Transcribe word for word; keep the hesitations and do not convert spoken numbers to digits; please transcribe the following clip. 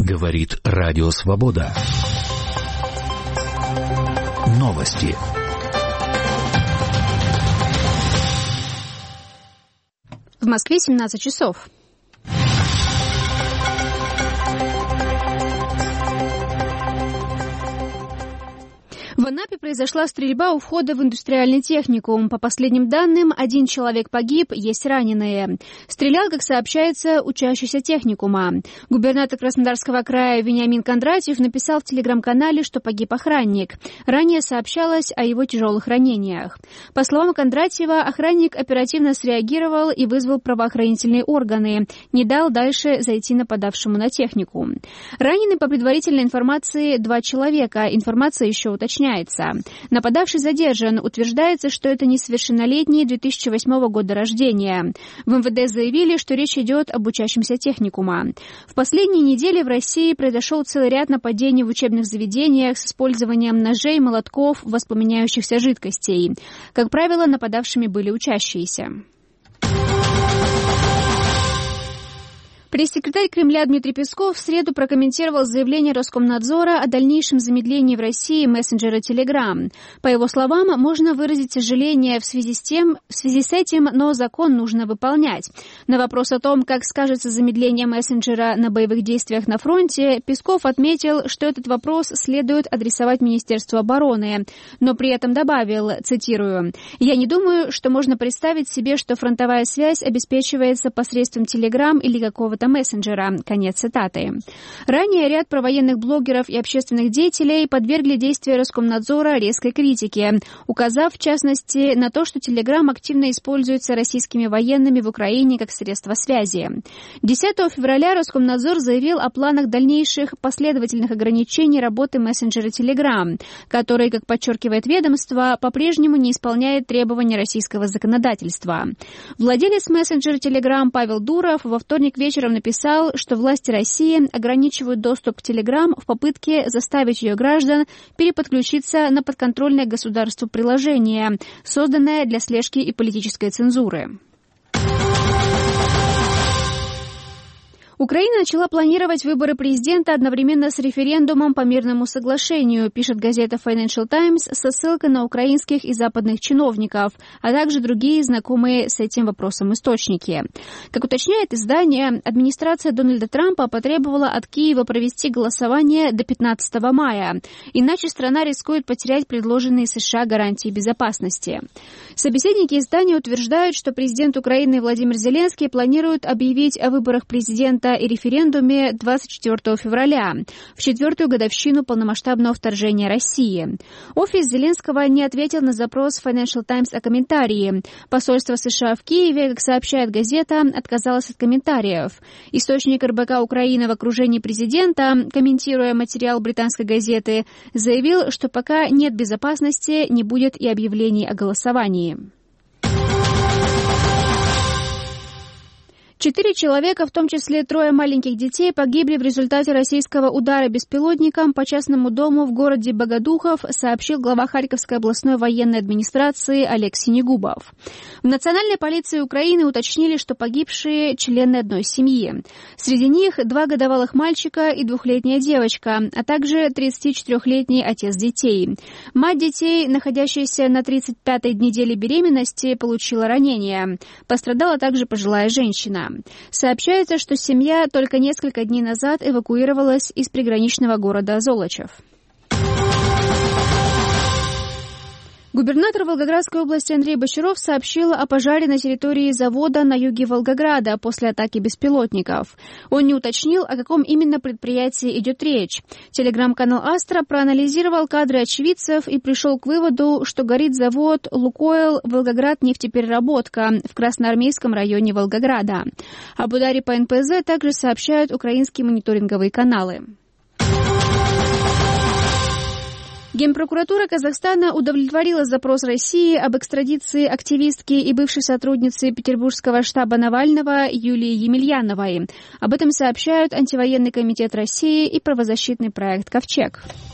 Говорит Радио Свобода. Новости. В Москве семнадцать часов. В Анапе произошла стрельба у входа в индустриальный техникум. По последним данным, один человек погиб, есть раненые. Стрелял, как сообщается, учащийся техникума. Губернатор Краснодарского края Вениамин Кондратьев написал в телеграм-канале, что погиб охранник. Ранее сообщалось о его тяжелых ранениях. По словам Кондратьева, охранник оперативно среагировал и вызвал правоохранительные органы. Не дал дальше зайти нападавшему на технику. Ранены, по предварительной информации, два человека. Информация еще уточняется. Нападавший задержан. Утверждается, что это несовершеннолетний две тысячи восьмого года рождения. В эм вэ дэ заявили, что речь идет об учащемся техникума. В последние недели в России произошел целый ряд нападений в учебных заведениях с использованием ножей, молотков, воспламеняющихся жидкостей. Как правило, нападавшими были учащиеся. Пресс-секретарь Кремля Дмитрий Песков в среду прокомментировал заявление Роскомнадзора о дальнейшем замедлении в России мессенджера Telegram. По его словам, можно выразить сожаление в связи с тем, в связи с этим, но закон нужно выполнять. На вопрос о том, как скажется замедление мессенджера на боевых действиях на фронте, Песков отметил, что этот вопрос следует адресовать Министерству обороны, но при этом добавил, цитирую, «Я не думаю, что можно представить себе, что фронтовая связь обеспечивается посредством Telegram или какого-то мессенджера». Конец цитаты. Ранее ряд провоенных блогеров и общественных деятелей подвергли действия Роскомнадзора резкой критике, указав, в частности, на то, что Telegram активно используется российскими военными в Украине как средство связи. десятого февраля Роскомнадзор заявил о планах дальнейших последовательных ограничений работы мессенджера Telegram, который, как подчеркивает ведомство, по-прежнему не исполняет требования российского законодательства. Владелец мессенджера Telegram Павел Дуров во вторник вечером написал, что власти России ограничивают доступ к Telegram в попытке заставить ее граждан переподключиться на подконтрольное государству приложение, созданное для слежки и политической цензуры. Украина начала планировать выборы президента одновременно с референдумом по мирному соглашению, пишет газета Financial Times со ссылкой на украинских и западных чиновников, а также другие знакомые с этим вопросом источники. Как уточняет издание, администрация Дональда Трампа потребовала от Киева провести голосование до пятнадцатого мая, иначе страна рискует потерять предложенные США гарантии безопасности. Собеседники издания утверждают, что президент Украины Владимир Зеленский планирует объявить о выборах президента и референдуме двадцать четвёртого февраля, в четвертую годовщину полномасштабного вторжения России. Офис Зеленского не ответил на запрос Financial Times о комментарии. Посольство США в Киеве, как сообщает газета, отказалось от комментариев. Источник эр бэ ка Украины в окружении президента, комментируя материал британской газеты, заявил, что пока нет безопасности, не будет и объявлений о голосовании. Четыре человека, в том числе трое маленьких детей, погибли в результате российского удара беспилотником по частному дому в городе Богодухов, сообщил глава Харьковской областной военной администрации Олег Синегубов. В Национальной полиции Украины уточнили, что погибшие – члены одной семьи. Среди них два годовалых мальчика и двухлетняя девочка, а также тридцатичетырёхлетний отец детей. Мать детей, находящаяся на тридцать пятой неделе беременности, получила ранение. Пострадала также пожилая женщина. Сообщается, что семья только несколько дней назад эвакуировалась из приграничного города Золочев. Губернатор Волгоградской области Андрей Бочаров сообщил о пожаре на территории завода на юге Волгограда после атаки беспилотников. Он не уточнил, о каком именно предприятии идет речь. Телеграм-канал «Астра» проанализировал кадры очевидцев и пришел к выводу, что горит завод «Лукойл» «Волгоград-нефтепереработка» в Красноармейском районе Волгограда. Об ударе по эн пэ зэ также сообщают украинские мониторинговые каналы. Генпрокуратура Казахстана удовлетворила запрос России об экстрадиции активистки и бывшей сотрудницы Петербургского штаба Навального Юлии Емельяновой. Об этом сообщают Антивоенный комитет России и правозащитный проект «Ковчег».